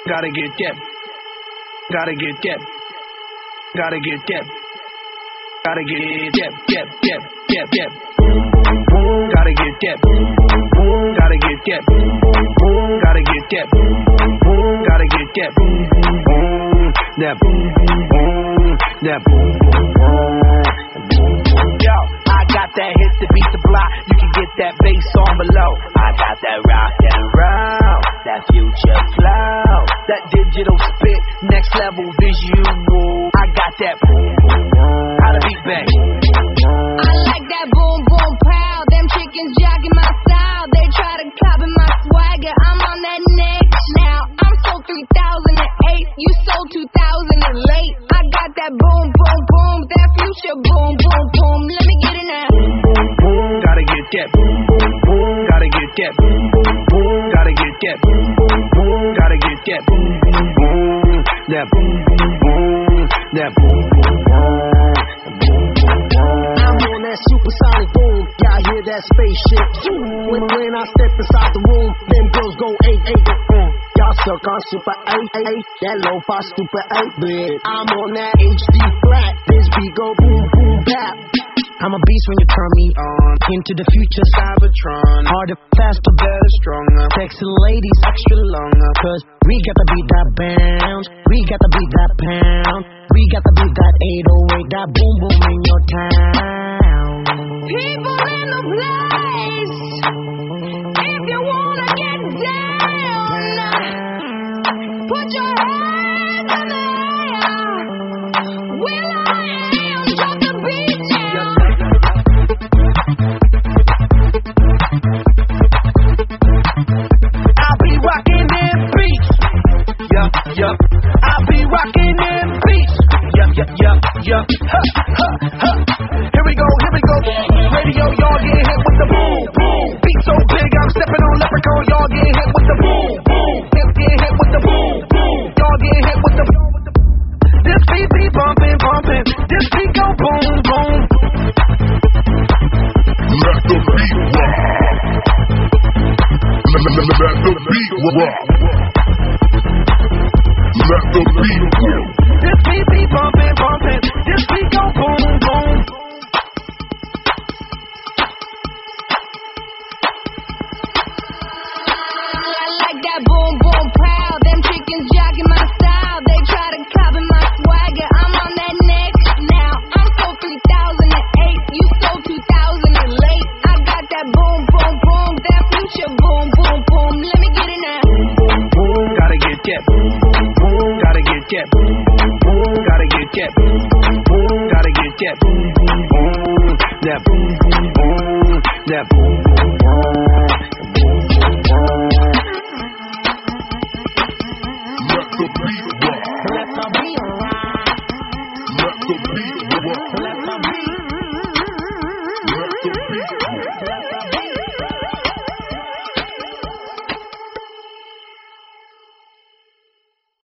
Gotta get that. Gotta get that. Gotta get that. Gotta get that. Gotta get that. Gotta get that. Gotta get that. Gotta get that. That boom boom boom. That boom boom boom. Yo, I got that hit to beat the block. You can get that bass on below. I got that rock and roll, that future flow, that digital spit, next level visual. I got that boom boom boom. How to beat bang. I like that boom boom pow. Them chickens jogging my style. They try to copy my swagger. I'm on that next now. I'm sold 3008. You sold 2000 and late. I got that boom boom boom. That future boom boom boom. Let me get it now. Gotta get that. Gotta get that. Gotta get that. Gotta get that. That boom boom boom. That boom boom boom. I'm on that supersonic boom. Y'all hear that spaceship zoom. When I step inside the room, them girls go 8-8. Y'all suck on super 8-8. That lo-fi stupid 8-bit. I'm on that HD flat. This beat go boom boom bap. I'm a beast when you turn me on. Into the future, Cybertron. Harder, faster, better, stronger. Sexy ladies, extra longer. Cause we got to beat that bounce. We got to beat that pound. We got to beat that 808. That boom boom in your town. People in the place. If you wanna get down, put your hands in the air. Will I am drop the beat down. I'll be rocking them beats. Yup, yup. I'll be rocking them beats. Yup, yup, yup, yup. Ha, ha, ha. Here we go, here we go. Radio, y'all get hit with the boom, boom. Beat so big, I'm stepping on leprechaun. Y'all get hit with the boom, boom. Get hit with the boom, boom. Y'all get hit with the boom. This beat be bumping, bumping. This beat go boom, boom. Let the beat rock. Let the beat rock. Let the beat rock. This beat be bumping, bumping. This beat go boom, boom. I like that boom boom pow. Them chickens jogging my style. They try to copy my swagger. I'm on that next now. I'm sold 3008. You sold 2000 and late. I got that boom boom boom. That future boom boom boom. Let me get it now. Gotta get that. Gotta get that. Gotta get that. Gotta get that. That boom boom boom. That boom boom boom.